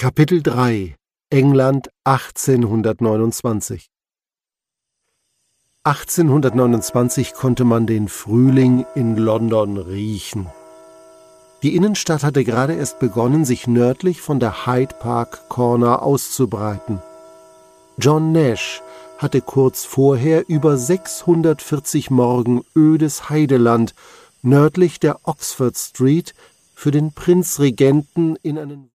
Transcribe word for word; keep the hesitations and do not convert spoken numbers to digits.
Kapitel drei England achtzehnhundertneunundzwanzig achtzehnhundertneunundzwanzig konnte man den Frühling in London riechen. Die Innenstadt hatte gerade erst begonnen, sich nördlich von der Hyde Park Corner auszubreiten. John Nash hatte kurz vorher über sechshundertvierzig Morgen ödes Heideland nördlich der Oxford Street für den Prinzregenten in einen